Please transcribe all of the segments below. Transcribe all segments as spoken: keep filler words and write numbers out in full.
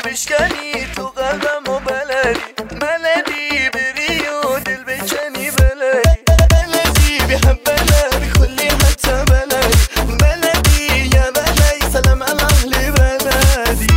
بشکنی تو قلبم و بلدی بلدی بری و دل بکنی بلدی بلدی بهم بلدی کلی حتی بلدی بلدی یا بلدی سلام على اهل بلدی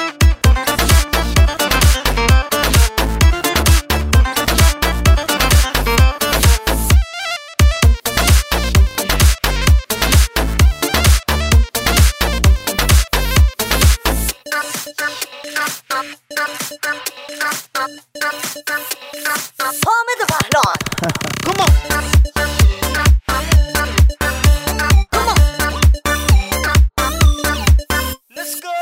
حامد پهلوان Come on. Come on. Let's go.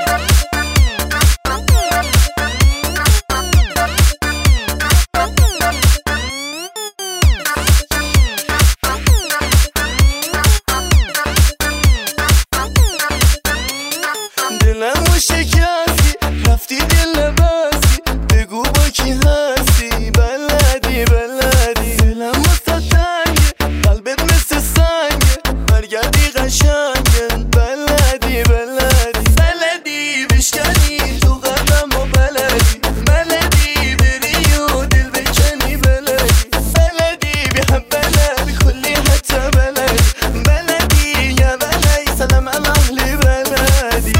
دلمو شکستی رفتی دل نبستی بگو با کی هستی بلدی بلدی دلم واسه تنگه قلبت مثل سنگه برگردی قشنگه بلدی بلدی بلدی بشکنی تو قلبم و بلدی بلدی بری و دل بکنی بلدی بلدی بهم بلدی کلی حتی بلدی بلدی یا بلدی سلام على اهل بلدی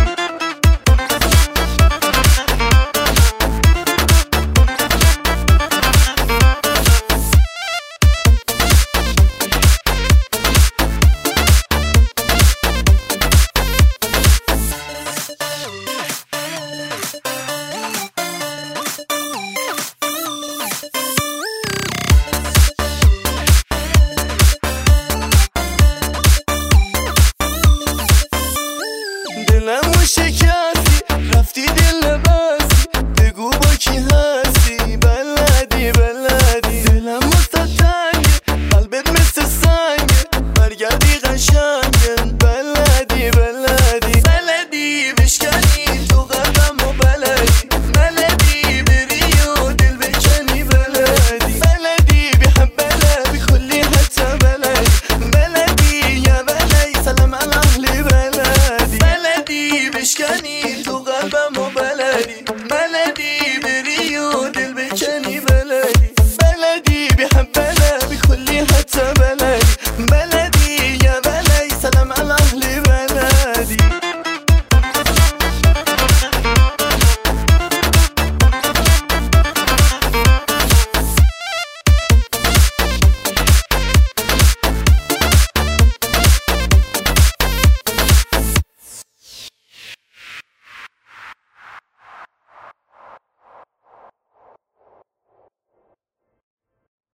دلمو شکستی رفتی دل نبستی بگو با کی هستی